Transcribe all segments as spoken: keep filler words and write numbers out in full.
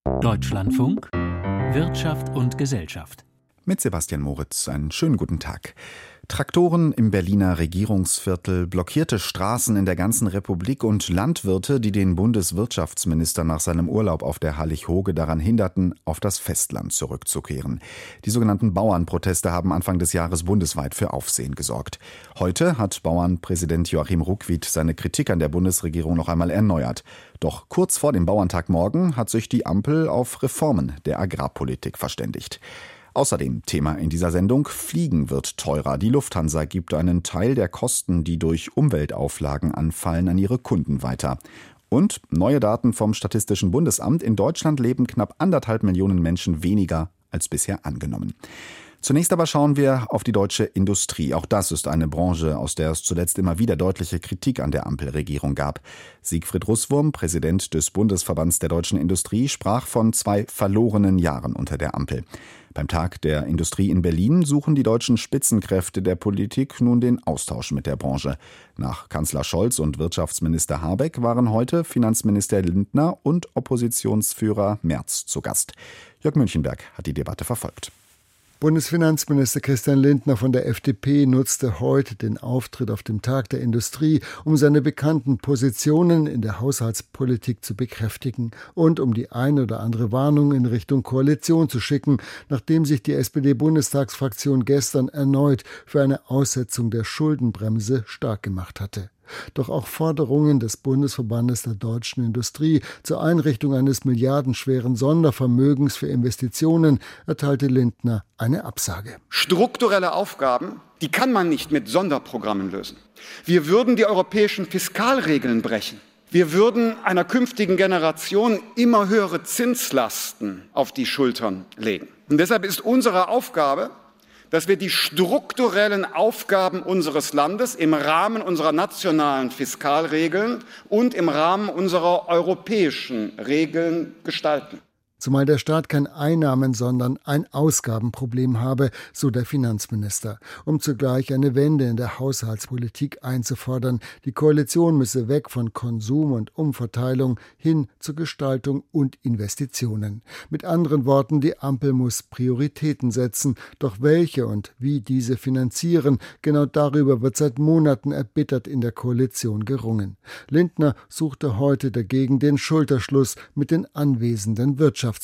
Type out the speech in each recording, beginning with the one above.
Deutschlandfunk Wirtschaft und Gesellschaft. Mit Sebastian Moritz, einen schönen guten Tag. Traktoren im Berliner Regierungsviertel, blockierte Straßen in der ganzen Republik und Landwirte, die den Bundeswirtschaftsminister nach seinem Urlaub auf der Hallig-Hoge daran hinderten, auf das Festland zurückzukehren. Die sogenannten Bauernproteste haben Anfang des Jahres bundesweit für Aufsehen gesorgt. Heute hat Bauernpräsident Joachim Ruckwied seine Kritik an der Bundesregierung noch einmal erneuert. Doch kurz vor dem Bauerntag morgen hat sich die Ampel auf Reformen der Agrarpolitik verständigt. Außerdem Thema in dieser Sendung: Fliegen wird teurer. Die Lufthansa gibt einen Teil der Kosten, die durch Umweltauflagen anfallen, an ihre Kunden weiter. Und neue Daten vom Statistischen Bundesamt: In Deutschland leben knapp anderthalb Millionen Menschen weniger als bisher angenommen. Zunächst aber schauen wir auf die deutsche Industrie. Auch das ist eine Branche, aus der es zuletzt immer wieder deutliche Kritik an der Ampelregierung gab. Siegfried Russwurm, Präsident des Bundesverbands der deutschen Industrie, sprach von zwei verlorenen Jahren unter der Ampel. Beim Tag der Industrie in Berlin suchen die deutschen Spitzenkräfte der Politik nun den Austausch mit der Branche. Nach Kanzler Scholz und Wirtschaftsminister Habeck waren heute Finanzminister Lindner und Oppositionsführer Merz zu Gast. Jörg Münchenberg hat die Debatte verfolgt. Bundesfinanzminister Christian Lindner von der F D P nutzte heute den Auftritt auf dem Tag der Industrie, um seine bekannten Positionen in der Haushaltspolitik zu bekräftigen und um die eine oder andere Warnung in Richtung Koalition zu schicken, nachdem sich die S P D-Bundestagsfraktion gestern erneut für eine Aussetzung der Schuldenbremse stark gemacht hatte. Doch auch Forderungen des Bundesverbandes der deutschen Industrie zur Einrichtung eines milliardenschweren Sondervermögens für Investitionen erteilte Lindner eine Absage. Strukturelle Aufgaben, die kann man nicht mit Sonderprogrammen lösen. Wir würden die europäischen Fiskalregeln brechen. Wir würden einer künftigen Generation immer höhere Zinslasten auf die Schultern legen. Und deshalb ist unsere Aufgabe, dass wir die strukturellen Aufgaben unseres Landes im Rahmen unserer nationalen Fiskalregeln und im Rahmen unserer europäischen Regeln gestalten. Zumal der Staat kein Einnahmen-, sondern ein Ausgabenproblem habe, so der Finanzminister. Um zugleich eine Wende in der Haushaltspolitik einzufordern, die Koalition müsse weg von Konsum und Umverteilung hin zur Gestaltung und Investitionen. Mit anderen Worten, die Ampel muss Prioritäten setzen, doch welche und wie diese finanzieren, genau darüber wird seit Monaten erbittert in der Koalition gerungen. Lindner suchte heute dagegen den Schulterschluss mit den anwesenden Wirtschaftsvertretern.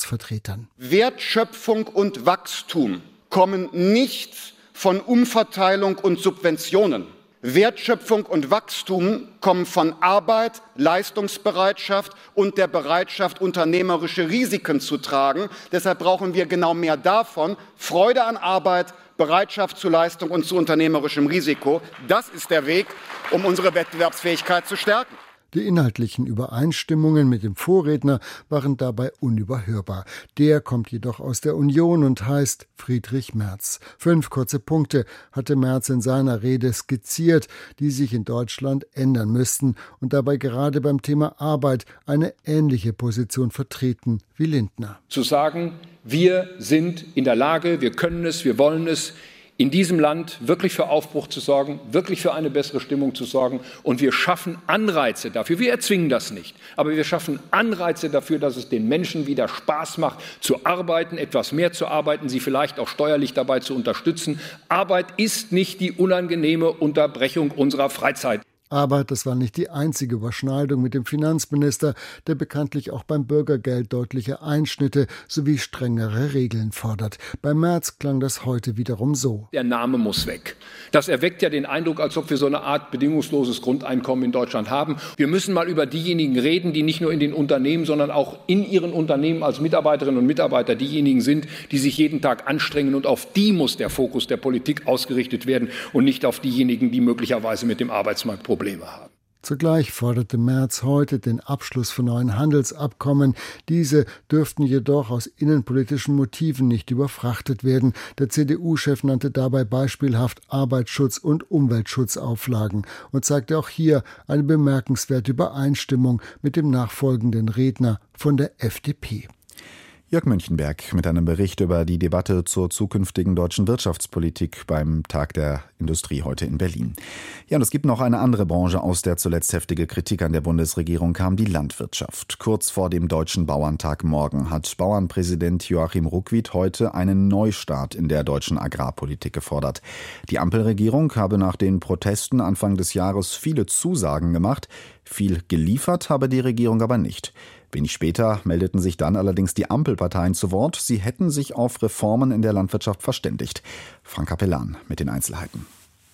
Wertschöpfung und Wachstum kommen nicht von Umverteilung und Subventionen. Wertschöpfung und Wachstum kommen von Arbeit, Leistungsbereitschaft und der Bereitschaft, unternehmerische Risiken zu tragen. Deshalb brauchen wir genau mehr davon. Freude an Arbeit, Bereitschaft zu Leistung und zu unternehmerischem Risiko. Das ist der Weg, um unsere Wettbewerbsfähigkeit zu stärken. Die inhaltlichen Übereinstimmungen mit dem Vorredner waren dabei unüberhörbar. Der kommt jedoch aus der Union und heißt Friedrich Merz. Fünf kurze Punkte hatte Merz in seiner Rede skizziert, die sich in Deutschland ändern müssten und dabei gerade beim Thema Arbeit eine ähnliche Position vertreten wie Lindner. Zu sagen, wir sind in der Lage, wir können es, wir wollen es, in diesem Land wirklich für Aufbruch zu sorgen, wirklich für eine bessere Stimmung zu sorgen. Und wir schaffen Anreize dafür. Wir erzwingen das nicht, aber wir schaffen Anreize dafür, dass es den Menschen wieder Spaß macht, zu arbeiten, etwas mehr zu arbeiten, sie vielleicht auch steuerlich dabei zu unterstützen. Arbeit ist nicht die unangenehme Unterbrechung unserer Freizeit. Aber das war nicht die einzige Überschneidung mit dem Finanzminister, der bekanntlich auch beim Bürgergeld deutliche Einschnitte sowie strengere Regeln fordert. Bei Merz klang das heute wiederum so. Der Name muss weg. Das erweckt ja den Eindruck, als ob wir so eine Art bedingungsloses Grundeinkommen in Deutschland haben. Wir müssen mal über diejenigen reden, die nicht nur in den Unternehmen, sondern auch in ihren Unternehmen als Mitarbeiterinnen und Mitarbeiter diejenigen sind, die sich jeden Tag anstrengen. Und auf die muss der Fokus der Politik ausgerichtet werden und nicht auf diejenigen, die möglicherweise mit dem Arbeitsmarkt Probleme haben. Zugleich forderte Merz heute den Abschluss von neuen Handelsabkommen. Diese dürften jedoch aus innenpolitischen Motiven nicht überfrachtet werden. Der C D U-Chef nannte dabei beispielhaft Arbeitsschutz- und Umweltschutzauflagen und zeigte auch hier eine bemerkenswerte Übereinstimmung mit dem nachfolgenden Redner von der F D P. Jörg Münchenberg mit einem Bericht über die Debatte zur zukünftigen deutschen Wirtschaftspolitik beim Tag der Industrie heute in Berlin. Ja, und es gibt noch eine andere Branche, aus der zuletzt heftige Kritik an der Bundesregierung kam, die Landwirtschaft. Kurz vor dem Deutschen Bauerntag morgen hat Bauernpräsident Joachim Ruckwied heute einen Neustart in der deutschen Agrarpolitik gefordert. Die Ampelregierung habe nach den Protesten Anfang des Jahres viele Zusagen gemacht. Viel geliefert habe die Regierung aber nicht. Wenig später meldeten sich dann allerdings die Ampelparteien zu Wort. Sie hätten sich auf Reformen in der Landwirtschaft verständigt. Frank Capellan mit den Einzelheiten.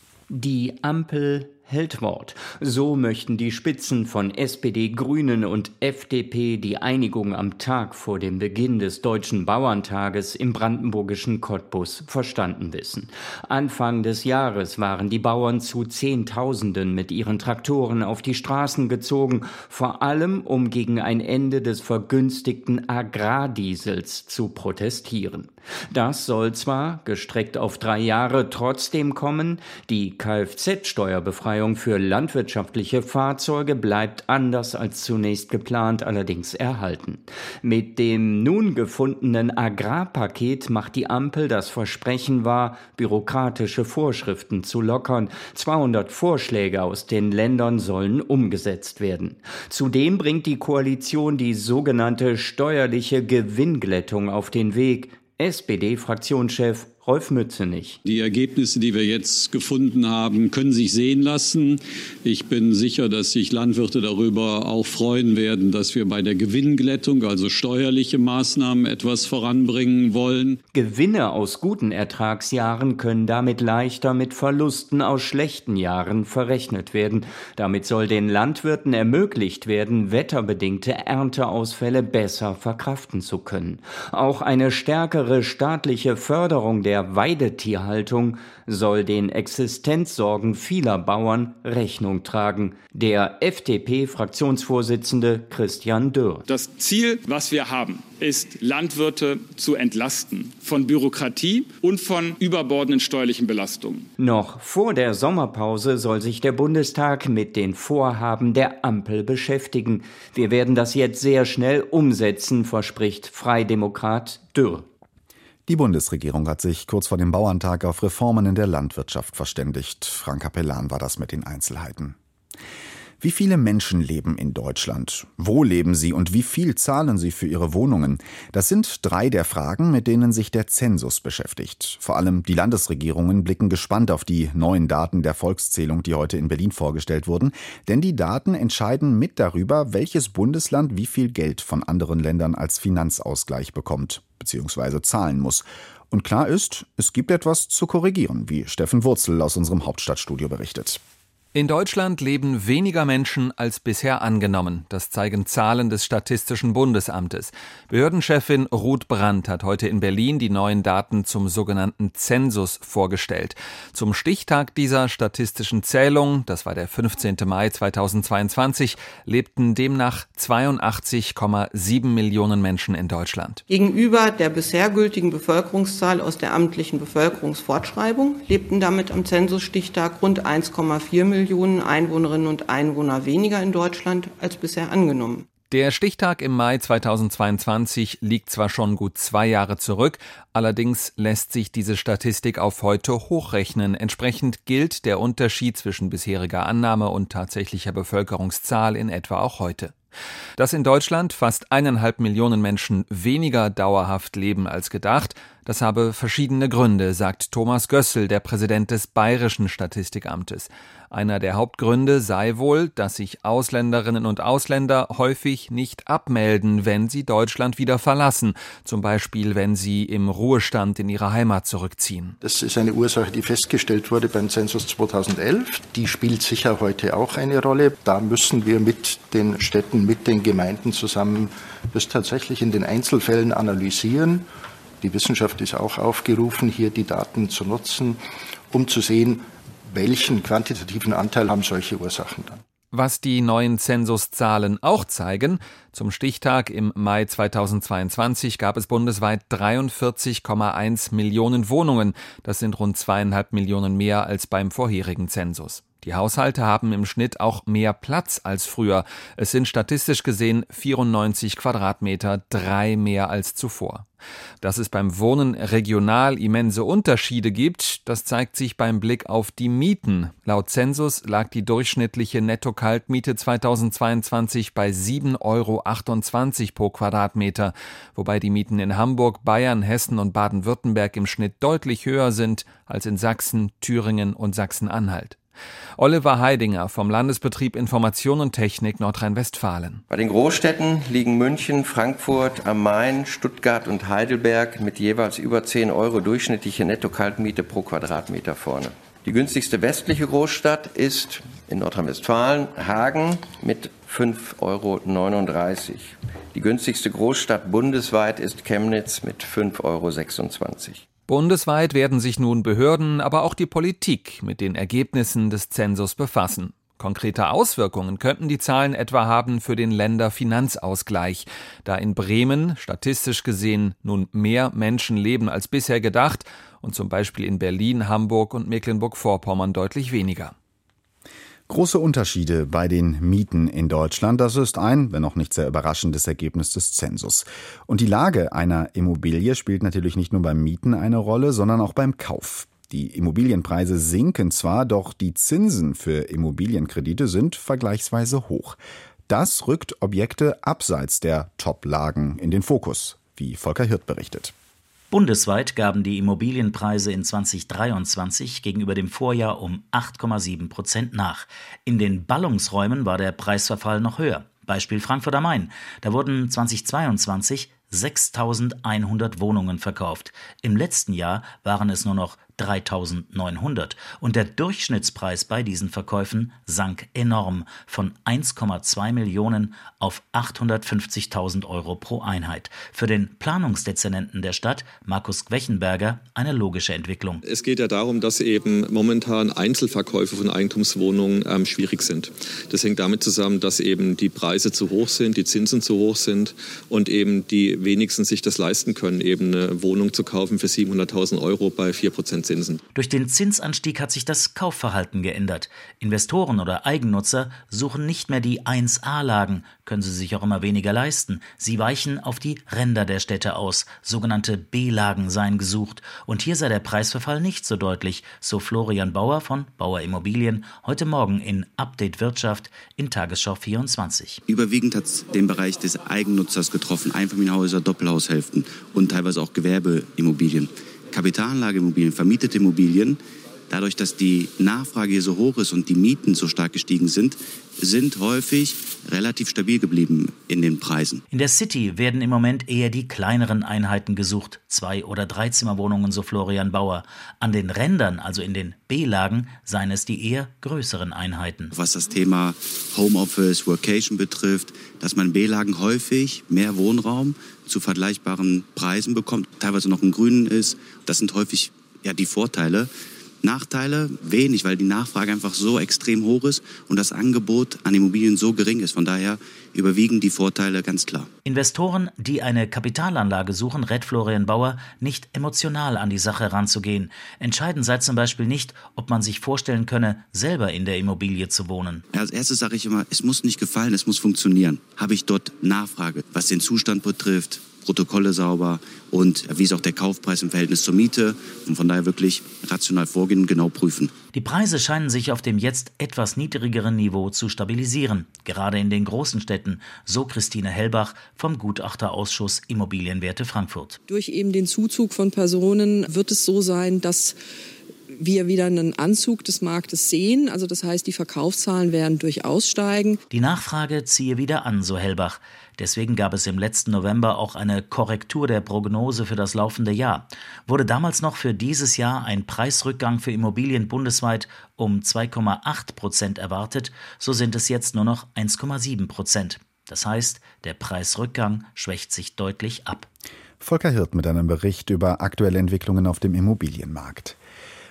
Die Ampel hält Wort. So möchten die Spitzen von S P D, Grünen und F D P die Einigung am Tag vor dem Beginn des Deutschen Bauerntages im brandenburgischen Cottbus verstanden wissen. Anfang des Jahres waren die Bauern zu Zehntausenden mit ihren Traktoren auf die Straßen gezogen, vor allem um gegen ein Ende des vergünstigten Agrardiesels zu protestieren. Das soll zwar, gestreckt auf drei Jahre, trotzdem kommen. Die Kfz-Steuerbefreiung für landwirtschaftliche Fahrzeuge bleibt anders als zunächst geplant allerdings erhalten. Mit dem nun gefundenen Agrarpaket macht die Ampel das Versprechen wahr, bürokratische Vorschriften zu lockern. zweihundert Vorschläge aus den Ländern sollen umgesetzt werden. Zudem bringt die Koalition die sogenannte steuerliche Gewinnglättung auf den Weg. S P D-Fraktionschef Rolf Mützenich. Die Ergebnisse, die wir jetzt gefunden haben, können sich sehen lassen. Ich bin sicher, dass sich Landwirte darüber auch freuen werden, dass wir bei der Gewinnglättung, also steuerliche Maßnahmen, etwas voranbringen wollen. Gewinne aus guten Ertragsjahren können damit leichter mit Verlusten aus schlechten Jahren verrechnet werden. Damit soll den Landwirten ermöglicht werden, wetterbedingte Ernteausfälle besser verkraften zu können. Auch eine stärkere staatliche Förderung der Weidetierhaltung soll den Existenzsorgen vieler Bauern Rechnung tragen. Der F D P-Fraktionsvorsitzende Christian Dürr. Das Ziel, was wir haben, ist, Landwirte zu entlasten von Bürokratie und von überbordenden steuerlichen Belastungen. Noch vor der Sommerpause soll sich der Bundestag mit den Vorhaben der Ampel beschäftigen. Wir werden das jetzt sehr schnell umsetzen, verspricht Freidemokrat Dürr. Die Bundesregierung hat sich kurz vor dem Bauerntag auf Reformen in der Landwirtschaft verständigt. Frank Capellan war das mit den Einzelheiten. Wie viele Menschen leben in Deutschland? Wo leben sie und wie viel zahlen sie für ihre Wohnungen? Das sind drei der Fragen, mit denen sich der Zensus beschäftigt. Vor allem die Landesregierungen blicken gespannt auf die neuen Daten der Volkszählung, die heute in Berlin vorgestellt wurden. Denn die Daten entscheiden mit darüber, welches Bundesland wie viel Geld von anderen Ländern als Finanzausgleich bekommt bzw. zahlen muss. Und klar ist, es gibt etwas zu korrigieren, wie Steffen Wurzel aus unserem Hauptstadtstudio berichtet. In Deutschland leben weniger Menschen als bisher angenommen. Das zeigen Zahlen des Statistischen Bundesamtes. Behördenchefin Ruth Brandt hat heute in Berlin die neuen Daten zum sogenannten Zensus vorgestellt. Zum Stichtag dieser statistischen Zählung, das war der fünfzehnten Mai zweitausendzweiundzwanzig, lebten demnach zweiundachtzig Komma sieben Millionen Menschen in Deutschland. Gegenüber der bisher gültigen Bevölkerungszahl aus der amtlichen Bevölkerungsfortschreibung lebten damit am Zensusstichtag rund eins Komma vier Millionen Einwohnerinnen und Einwohner weniger in Deutschland als bisher angenommen. Der Stichtag im Mai zweitausendzweiundzwanzig liegt zwar schon gut zwei Jahre zurück, allerdings lässt sich diese Statistik auf heute hochrechnen. Entsprechend gilt der Unterschied zwischen bisheriger Annahme und tatsächlicher Bevölkerungszahl in etwa auch heute. Dass in Deutschland fast eineinhalb Millionen Menschen weniger dauerhaft leben als gedacht, das habe verschiedene Gründe, sagt Thomas Gössel, der Präsident des Bayerischen Statistikamtes. Einer der Hauptgründe sei wohl, dass sich Ausländerinnen und Ausländer häufig nicht abmelden, wenn sie Deutschland wieder verlassen, zum Beispiel wenn sie im Ruhestand in ihre Heimat zurückziehen. Das ist eine Ursache, die festgestellt wurde beim Zensus zweitausendelf. Die spielt sicher heute auch eine Rolle. Da müssen wir mit den Städten, mit den Gemeinden zusammen das tatsächlich in den Einzelfällen analysieren. Die Wissenschaft ist auch aufgerufen, hier die Daten zu nutzen, um zu sehen, welchen quantitativen Anteil haben solche Ursachen dann. Was die neuen Zensuszahlen auch zeigen, zum Stichtag im Mai zweitausendzweiundzwanzig gab es bundesweit dreiundvierzig Komma eins Millionen Wohnungen. Das sind rund zweieinhalb Millionen mehr als beim vorherigen Zensus. Die Haushalte haben im Schnitt auch mehr Platz als früher. Es sind statistisch gesehen vierundneunzig Quadratmeter, drei mehr als zuvor. Dass es beim Wohnen regional immense Unterschiede gibt, das zeigt sich beim Blick auf die Mieten. Laut Zensus lag die durchschnittliche Netto-Kaltmiete zweitausendzweiundzwanzig bei sieben Euro achtundzwanzig pro Quadratmeter, wobei die Mieten in Hamburg, Bayern, Hessen und Baden-Württemberg im Schnitt deutlich höher sind als in Sachsen, Thüringen und Sachsen-Anhalt. Oliver Heidinger vom Landesbetrieb Information und Technik Nordrhein-Westfalen. Bei den Großstädten liegen München, Frankfurt am Main, Stuttgart und Heidelberg mit jeweils über zehn Euro durchschnittliche Netto-Kaltmiete pro Quadratmeter vorne. Die günstigste westliche Großstadt ist in Nordrhein-Westfalen Hagen mit fünf Euro neununddreißig. Die günstigste Großstadt bundesweit ist Chemnitz mit fünf Euro sechsundzwanzig. Bundesweit werden sich nun Behörden, aber auch die Politik mit den Ergebnissen des Zensus befassen. Konkrete Auswirkungen könnten die Zahlen etwa haben für den Länderfinanzausgleich, da in Bremen statistisch gesehen nun mehr Menschen leben als bisher gedacht und zum Beispiel in Berlin, Hamburg und Mecklenburg-Vorpommern deutlich weniger. Große Unterschiede bei den Mieten in Deutschland, das ist ein, wenn auch nicht sehr überraschendes Ergebnis des Zensus. Und die Lage einer Immobilie spielt natürlich nicht nur beim Mieten eine Rolle, sondern auch beim Kauf. Die Immobilienpreise sinken zwar, doch die Zinsen für Immobilienkredite sind vergleichsweise hoch. Das rückt Objekte abseits der Top-Lagen in den Fokus, wie Volker Hirt berichtet. Bundesweit gaben die Immobilienpreise in zweitausenddreiundzwanzig gegenüber dem Vorjahr um acht Komma sieben Prozent nach. In den Ballungsräumen war der Preisverfall noch höher. Beispiel Frankfurt am Main. Da wurden zweitausendzweiundzwanzig sechstausendeinhundert Wohnungen verkauft. Im letzten Jahr waren es nur noch dreitausendneunhundert. Und der Durchschnittspreis bei diesen Verkäufen sank enorm von eins Komma zwei Millionen auf achthundertfünfzigtausend Euro pro Einheit. Für den Planungsdezernenten der Stadt, Markus Gwechenberger, eine logische Entwicklung. Es geht ja darum, dass eben momentan Einzelverkäufe von Eigentumswohnungen ähm, schwierig sind. Das hängt damit zusammen, dass eben die Preise zu hoch sind, die Zinsen zu hoch sind und eben die wenigsten sich das leisten können, eben eine Wohnung zu kaufen für siebenhunderttausend Euro bei vier Prozent Zinsen. Durch den Zinsanstieg hat sich das Kaufverhalten geändert. Investoren oder Eigennutzer suchen nicht mehr die eins A-Lagen, können sie sich auch immer weniger leisten. Sie weichen auf die Ränder der Städte aus. Sogenannte B-Lagen seien gesucht. Und hier sei der Preisverfall nicht so deutlich, so Florian Bauer von Bauer Immobilien heute Morgen in Update Wirtschaft in Tagesschau vierundzwanzig. Überwiegend hat es den Bereich des Eigennutzers getroffen, Einfamilienhäuser, Doppelhaushälften und teilweise auch Gewerbeimmobilien. Kapitalanlageimmobilien, vermietete Immobilien, dadurch, dass die Nachfrage hier so hoch ist und die Mieten so stark gestiegen sind, sind häufig relativ stabil geblieben in den Preisen. In der City werden im Moment eher die kleineren Einheiten gesucht, Zwei- oder Dreizimmerwohnungen, so Florian Bauer. An den Rändern, also in den B-Lagen, seien es die eher größeren Einheiten. Was das Thema Homeoffice, Workation betrifft, dass man in B-Lagen häufig mehr Wohnraum zu vergleichbaren Preisen bekommt, teilweise noch im Grünen ist. Das sind häufig ja die Vorteile. Nachteile wenig, weil die Nachfrage einfach so extrem hoch ist und das Angebot an Immobilien so gering ist. Von daher überwiegen die Vorteile ganz klar. Investoren, die eine Kapitalanlage suchen, rät Florian Bauer, nicht emotional an die Sache ranzugehen. Entscheidend sei zum Beispiel nicht, ob man sich vorstellen könne, selber in der Immobilie zu wohnen. Als erstes sage ich immer, es muss nicht gefallen, es muss funktionieren. Habe ich dort Nachfrage, was den Zustand betrifft, Protokolle sauber und wie ist auch der Kaufpreis im Verhältnis zur Miete und von daher wirklich rational vorgehen und genau prüfen. Die Preise scheinen sich auf dem jetzt etwas niedrigeren Niveau zu stabilisieren, gerade in den großen Städten, so Christine Hellbach vom Gutachterausschuss Immobilienwerte Frankfurt. Durch eben den Zuzug von Personen wird es so sein, dass wir wieder einen Anzug des Marktes sehen. Also das heißt, die Verkaufszahlen werden durchaus steigen. Die Nachfrage ziehe wieder an, so Hellbach. Deswegen gab es im letzten November auch eine Korrektur der Prognose für das laufende Jahr. Wurde damals noch für dieses Jahr ein Preisrückgang für Immobilien bundesweit um zwei Komma acht Prozent erwartet, so sind es jetzt nur noch eins Komma sieben Prozent. Das heißt, der Preisrückgang schwächt sich deutlich ab. Volker Hirt mit einem Bericht über aktuelle Entwicklungen auf dem Immobilienmarkt.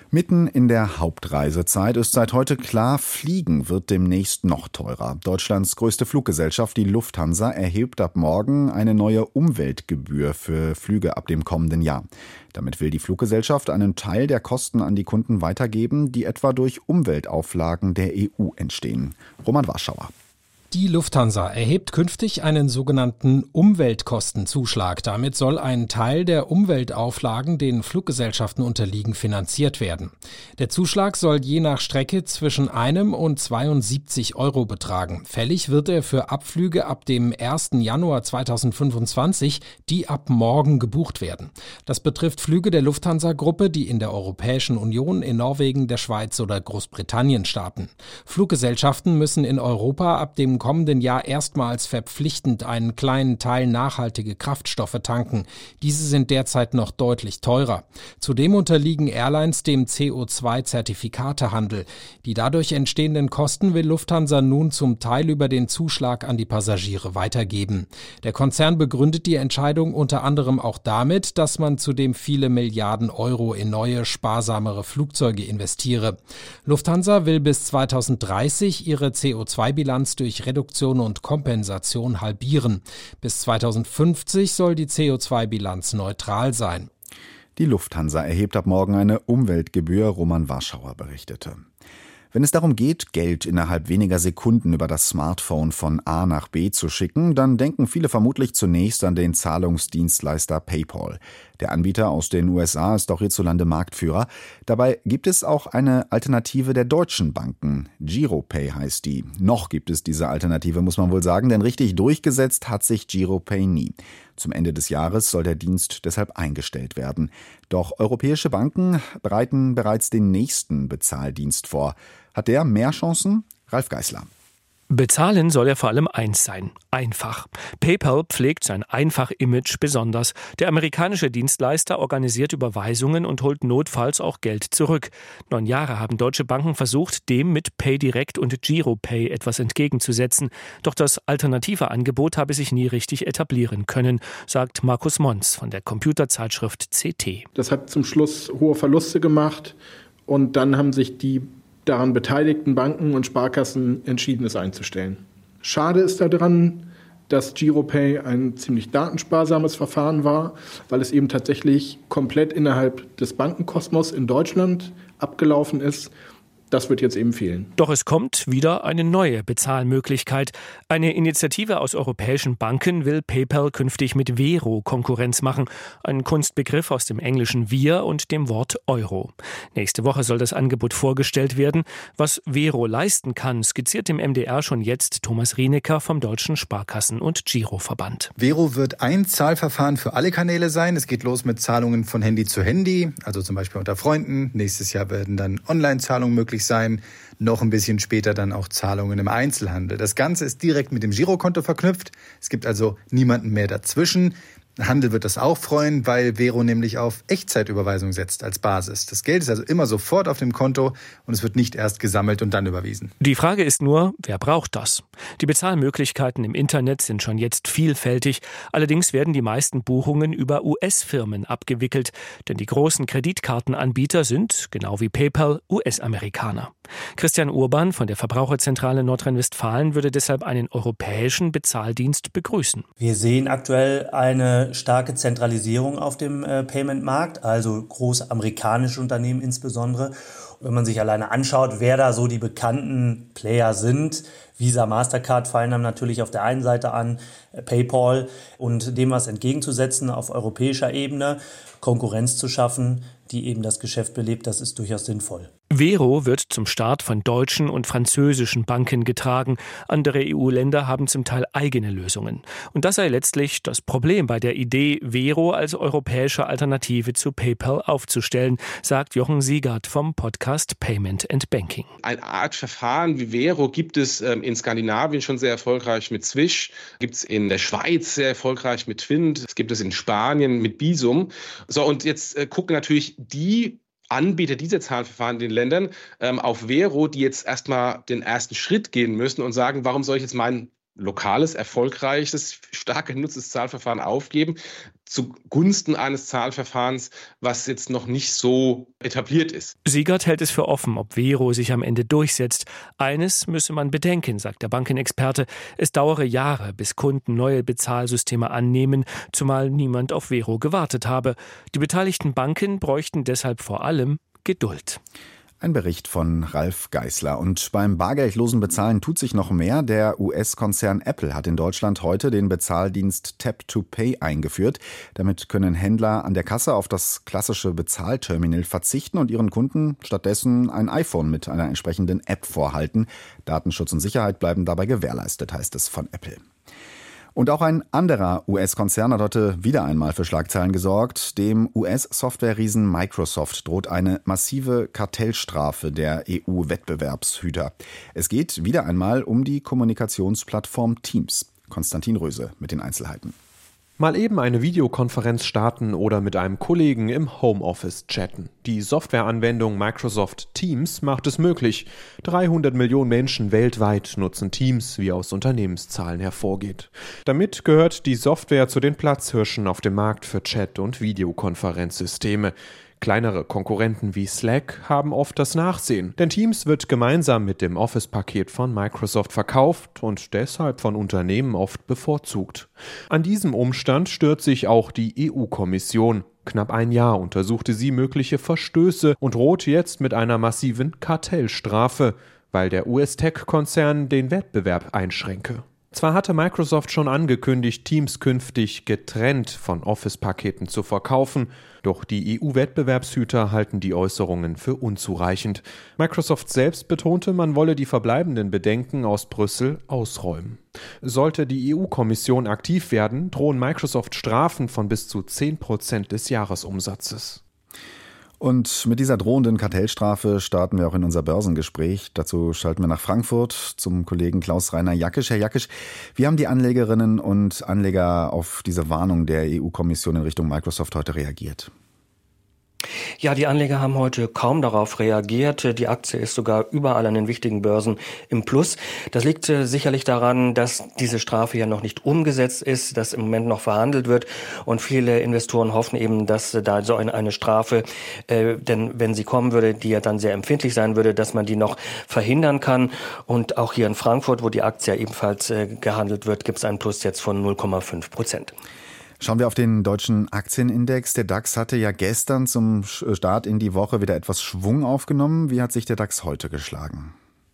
Mitten in der Hauptreisezeit ist seit heute klar, Fliegen wird demnächst noch teurer. Deutschlands größte Fluggesellschaft, die Lufthansa, erhebt ab morgen eine neue Umweltgebühr für Flüge ab dem kommenden Jahr. Damit will die Fluggesellschaft einen Teil der Kosten an die Kunden weitergeben, die etwa durch Umweltauflagen der E U entstehen. Roman Warschauer. Die Lufthansa erhebt künftig einen sogenannten Umweltkostenzuschlag. Damit soll ein Teil der Umweltauflagen, denen Fluggesellschaften unterliegen, finanziert werden. Der Zuschlag soll je nach Strecke zwischen einem und zweiundsiebzig Euro betragen. Fällig wird er für Abflüge ab dem ersten Januar zweitausendfünfundzwanzig, die ab morgen gebucht werden. Das betrifft Flüge der Lufthansa-Gruppe, die in der Europäischen Union, in Norwegen, der Schweiz oder Großbritannien starten. Fluggesellschaften müssen in Europa ab dem kommenden Jahr erstmals verpflichtend einen kleinen Teil nachhaltige Kraftstoffe tanken. Diese sind derzeit noch deutlich teurer. Zudem unterliegen Airlines dem C O zwei Zertifikatehandel. Die dadurch entstehenden Kosten will Lufthansa nun zum Teil über den Zuschlag an die Passagiere weitergeben. Der Konzern begründet die Entscheidung unter anderem auch damit, dass man zudem viele Milliarden Euro in neue, sparsamere Flugzeuge investiere. Lufthansa will bis zweitausenddreißig ihre C O zwei Bilanz durch Reduktion und Kompensation halbieren. Bis zweitausendfünfzig soll die C O zwei Bilanz neutral sein. Die Lufthansa erhebt ab morgen eine Umweltgebühr, Roman Warschauer berichtete. Wenn es darum geht, Geld innerhalb weniger Sekunden über das Smartphone von A nach B zu schicken, dann denken viele vermutlich zunächst an den Zahlungsdienstleister PayPal. Der Anbieter aus den U S A ist auch hierzulande Marktführer. Dabei gibt es auch eine Alternative der deutschen Banken. Giropay heißt die. Noch gibt es diese Alternative, muss man wohl sagen, denn richtig durchgesetzt hat sich Giropay nie. Zum Ende des Jahres soll der Dienst deshalb eingestellt werden. Doch europäische Banken bereiten bereits den nächsten Bezahldienst vor. Hat der mehr Chancen? Ralf Geißler. Bezahlen soll er vor allem eins sein: einfach. PayPal pflegt sein Einfach-Image besonders. Der amerikanische Dienstleister organisiert Überweisungen und holt notfalls auch Geld zurück. Neun Jahre haben deutsche Banken versucht, dem mit PayDirect und Giropay etwas entgegenzusetzen. Doch das alternative Angebot habe sich nie richtig etablieren können, sagt Markus Mons von der Computerzeitschrift C T. Das hat zum Schluss hohe Verluste gemacht und dann haben sich die daran beteiligten Banken und Sparkassen entschieden, es einzustellen. Schade ist daran, dass Giropay ein ziemlich datensparsames Verfahren war, weil es eben tatsächlich komplett innerhalb des Bankenkosmos in Deutschland abgelaufen ist. Das wird jetzt eben fehlen. Doch es kommt wieder eine neue Bezahlmöglichkeit. Eine Initiative aus europäischen Banken will PayPal künftig mit Vero Konkurrenz machen. Ein Kunstbegriff aus dem englischen Wir und dem Wort Euro. Nächste Woche soll das Angebot vorgestellt werden. Was Vero leisten kann, skizziert im M D R schon jetzt Thomas Rienecker vom Deutschen Sparkassen- und Giroverband. Vero wird ein Zahlverfahren für alle Kanäle sein. Es geht los mit Zahlungen von Handy zu Handy, also zum Beispiel unter Freunden. Nächstes Jahr werden dann Online-Zahlungen möglich sein, noch ein bisschen später dann auch Zahlungen im Einzelhandel. Das Ganze ist direkt mit dem Girokonto verknüpft. Es gibt also niemanden mehr dazwischen. Handel wird das auch freuen, weil Vero nämlich auf Echtzeitüberweisung setzt als Basis. Das Geld ist also immer sofort auf dem Konto und es wird nicht erst gesammelt und dann überwiesen. Die Frage ist nur, wer braucht das? Die Bezahlmöglichkeiten im Internet sind schon jetzt vielfältig. Allerdings werden die meisten Buchungen über U S-Firmen abgewickelt. Denn die großen Kreditkartenanbieter sind, genau wie PayPal, U S-Amerikaner. Christian Urban von der Verbraucherzentrale Nordrhein-Westfalen würde deshalb einen europäischen Bezahldienst begrüßen. Wir sehen aktuell eine starke Zentralisierung auf dem äh, Payment-Markt, also große amerikanische Unternehmen insbesondere. Wenn man sich alleine anschaut, wer da so die bekannten Player sind, Visa, Mastercard fallen dann natürlich auf der einen Seite an, äh, PayPal, und dem was entgegenzusetzen auf europäischer Ebene, Konkurrenz zu schaffen, die eben das Geschäft belebt, das ist durchaus sinnvoll. Vero wird zum Start von deutschen und französischen Banken getragen. Andere E U-Länder haben zum Teil eigene Lösungen. Und das sei letztlich das Problem bei der Idee, Vero als europäische Alternative zu PayPal aufzustellen, sagt Jochen Siegert vom Podcast Payment and Banking. Eine Art Verfahren wie Vero gibt es ähm, in Skandinavien schon sehr erfolgreich mit Swish, gibt es in der Schweiz sehr erfolgreich mit Twint, es gibt es in Spanien mit Bizum. So, und jetzt äh, gucken natürlich die Anbieter dieser Zahlverfahren in den Ländern ähm, auf Vero, die jetzt erstmal den ersten Schritt gehen müssen und sagen, warum soll ich jetzt mein lokales, erfolgreiches, stark genutztes Zahlverfahren aufgeben, zugunsten eines Zahlverfahrens, was jetzt noch nicht so etabliert ist. Siegert hält es für offen, ob Vero sich am Ende durchsetzt. Eines müsse man bedenken, sagt der Bankenexperte. Es dauere Jahre, bis Kunden neue Bezahlsysteme annehmen, zumal niemand auf Vero gewartet habe. Die beteiligten Banken bräuchten deshalb vor allem Geduld. Ein Bericht von Ralf Geißler. Und beim bargeldlosen Bezahlen tut sich noch mehr. Der U S-Konzern Apple hat in Deutschland heute den Bezahldienst Tap to Pay eingeführt. Damit können Händler an der Kasse auf das klassische Bezahlterminal verzichten und ihren Kunden stattdessen ein iPhone mit einer entsprechenden App vorhalten. Datenschutz und Sicherheit bleiben dabei gewährleistet, heißt es von Apple. Und auch ein anderer U S-Konzern hat heute wieder einmal für Schlagzeilen gesorgt. Dem U S-Software-Riesen Microsoft droht eine massive Kartellstrafe der E U-Wettbewerbshüter. Es geht wieder einmal um die Kommunikationsplattform Teams. Konstantin Röse mit den Einzelheiten. Mal eben eine Videokonferenz starten oder mit einem Kollegen im Homeoffice chatten. Die Softwareanwendung Microsoft Teams macht es möglich. dreihundert Millionen Menschen weltweit nutzen Teams, wie aus Unternehmenszahlen hervorgeht. Damit gehört die Software zu den Platzhirschen auf dem Markt für Chat- und Videokonferenzsysteme. Kleinere Konkurrenten wie Slack haben oft das Nachsehen, denn Teams wird gemeinsam mit dem Office-Paket von Microsoft verkauft und deshalb von Unternehmen oft bevorzugt. An diesem Umstand stört sich auch die E U-Kommission. Knapp ein Jahr untersuchte sie mögliche Verstöße und droht jetzt mit einer massiven Kartellstrafe, weil der U S-Tech-Konzern den Wettbewerb einschränke. Zwar hatte Microsoft schon angekündigt, Teams künftig getrennt von Office-Paketen zu verkaufen, doch die E U-Wettbewerbshüter halten die Äußerungen für unzureichend. Microsoft selbst betonte, man wolle die verbleibenden Bedenken aus Brüssel ausräumen. Sollte die E U-Kommission aktiv werden, drohen Microsoft Strafen von bis zu zehn Prozent des Jahresumsatzes. Und mit dieser drohenden Kartellstrafe starten wir auch in unser Börsengespräch. Dazu schalten wir nach Frankfurt zum Kollegen Klaus-Rainer Jackisch. Herr Jackisch, wie haben die Anlegerinnen und Anleger auf diese Warnung der E U-Kommission in Richtung Microsoft heute reagiert? Ja, die Anleger haben heute kaum darauf reagiert. Die Aktie ist sogar überall an den wichtigen Börsen im Plus. Das liegt äh, sicherlich daran, dass diese Strafe ja noch nicht umgesetzt ist, dass im Moment noch verhandelt wird. Und viele Investoren hoffen eben, dass äh, da so eine, eine Strafe, äh, denn wenn sie kommen würde, die ja dann sehr empfindlich sein würde, dass man die noch verhindern kann. Und auch hier in Frankfurt, wo die Aktie ja ebenfalls äh, gehandelt wird, gibt es einen Plus jetzt von null Komma fünf Prozent. Schauen wir auf den deutschen Aktienindex. Der DAX hatte ja gestern zum Start in die Woche wieder etwas Schwung aufgenommen. Wie hat sich der DAX heute geschlagen?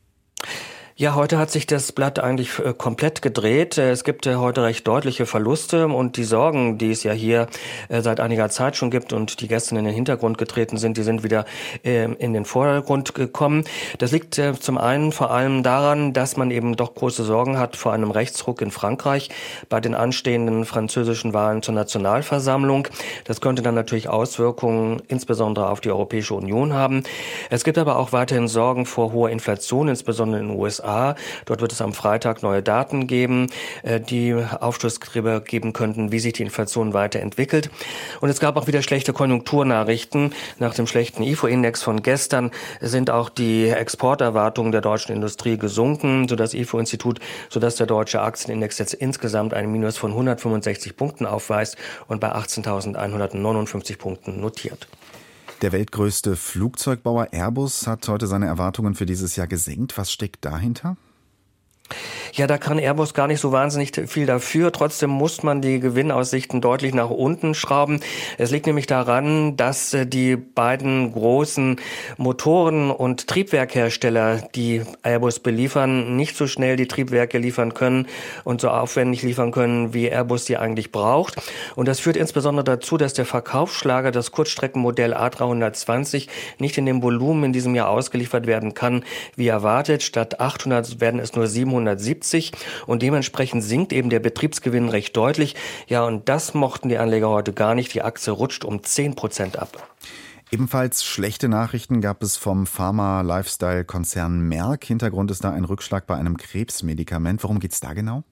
Ja, heute hat sich das Blatt eigentlich äh, komplett gedreht. Es gibt äh, heute recht deutliche Verluste und die Sorgen, die es ja hier äh, seit einiger Zeit schon gibt und die gestern in den Hintergrund getreten sind, die sind wieder äh, in den Vordergrund gekommen. Das liegt äh, zum einen vor allem daran, dass man eben doch große Sorgen hat vor einem Rechtsruck in Frankreich bei den anstehenden französischen Wahlen zur Nationalversammlung. Das könnte dann natürlich Auswirkungen insbesondere auf die Europäische Union haben. Es gibt aber auch weiterhin Sorgen vor hoher Inflation, insbesondere in den U S A. Dort wird es am Freitag neue Daten geben, die Aufschluss darüber geben könnten, wie sich die Inflation weiterentwickelt. Und es gab auch wieder schlechte Konjunkturnachrichten. Nach dem schlechten I F O-Index von gestern sind auch die Exporterwartungen der deutschen Industrie gesunken, so das I F O-Institut, sodass der deutsche Aktienindex jetzt insgesamt einen Minus von hundertfünfundsechzig Punkten aufweist und bei achtzehntausendeinhundertneunundfünfzig Punkten notiert. Der weltgrößte Flugzeugbauer Airbus hat heute seine Erwartungen für dieses Jahr gesenkt. Was steckt dahinter? Ja, da kann Airbus gar nicht so wahnsinnig viel dafür. Trotzdem muss man die Gewinnaussichten deutlich nach unten schrauben. Es liegt nämlich daran, dass die beiden großen Motoren- und Triebwerkhersteller, die Airbus beliefern, nicht so schnell die Triebwerke liefern können und so aufwendig liefern können, wie Airbus sie eigentlich braucht. Und das führt insbesondere dazu, dass der Verkaufsschlager, das Kurzstreckenmodell A dreihundertzwanzig, nicht in dem Volumen in diesem Jahr ausgeliefert werden kann, wie erwartet. Statt achthundert werden es nur siebenhundertsiebzig und dementsprechend sinkt eben der Betriebsgewinn recht deutlich. Ja, und das mochten die Anleger heute gar nicht. Die Aktie rutscht um zehn Prozent ab. Ebenfalls schlechte Nachrichten gab es vom Pharma-Lifestyle-Konzern Merck. Hintergrund ist da ein Rückschlag bei einem Krebsmedikament. Worum geht's da genau?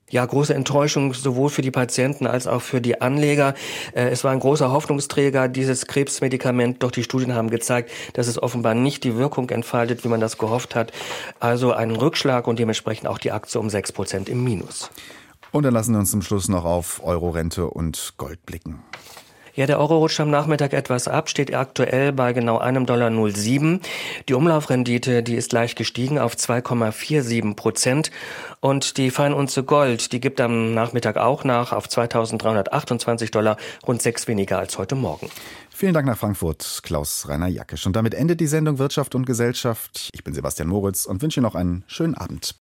Ja, große Enttäuschung sowohl für die Patienten als auch für die Anleger. Es war ein großer Hoffnungsträger, dieses Krebsmedikament, doch die Studien haben gezeigt, dass es offenbar nicht die Wirkung entfaltet, wie man das gehofft hat. Also ein Rückschlag und dementsprechend auch die Aktie um sechs Prozent im Minus. Und dann lassen wir uns zum Schluss noch auf Euro-Rente und Gold blicken. Ja, der Euro rutscht am Nachmittag etwas ab, steht aktuell bei genau einem Komma null sieben. Die Umlaufrendite, die ist leicht gestiegen auf zwei Komma siebenundvierzig Prozent. Und die Feinunze Gold, die gibt am Nachmittag auch nach auf zweitausenddreihundertachtundzwanzig Dollar, rund sechs weniger als heute Morgen. Vielen Dank nach Frankfurt, Klaus-Rainer Jackisch. Und damit endet die Sendung Wirtschaft und Gesellschaft. Ich bin Sebastian Moritz und wünsche noch einen schönen Abend.